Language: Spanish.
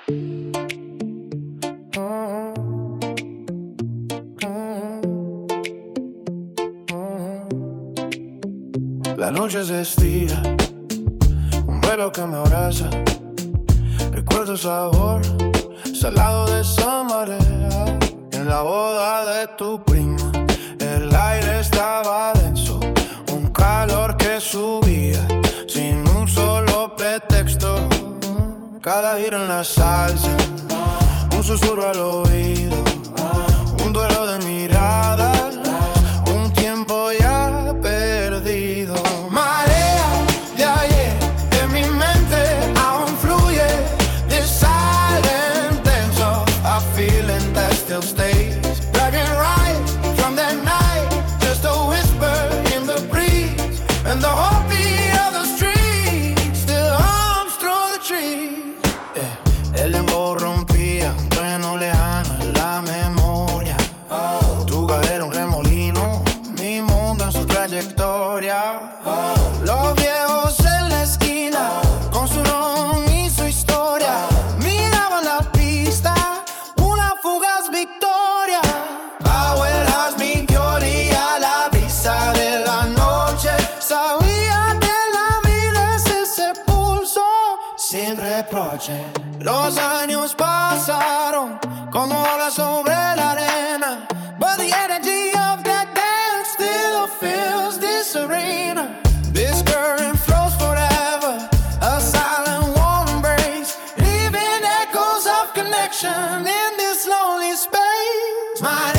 La noche se estira, un velo que me abraza. Recuerdo el sabor salado de esa marea. En la boda de tu prima, el aire estaba denso, un calor que subía sin un solo pretexto. Cada gira en la salsa, un susurro al oído, un duelo de miradas, un tiempo ya perdido. Marea de ayer en mi mente aún fluye. This silent dance of a feeling that still stays. Dragging right from that night, just a whisper in the breeze, and the heartbeat of the street still hums through the trees. El limbo rompía un trueno lejano en la memoria. Tu cadera un remolino, mi mundo en su trayectoria. Los viejos en la esquina, con su ron y su historia, miraban la pista, una fugaz victoria. Abuelas, mi teoría, la brisa de la noche, sabía que la vida es ese pulso sin reproche. Los años pasaron como olas sobre la arena, but the energy of that dance still fills this arena. This current flows forever, a silent warm embrace, leaving echoes of connection in this lonely space. My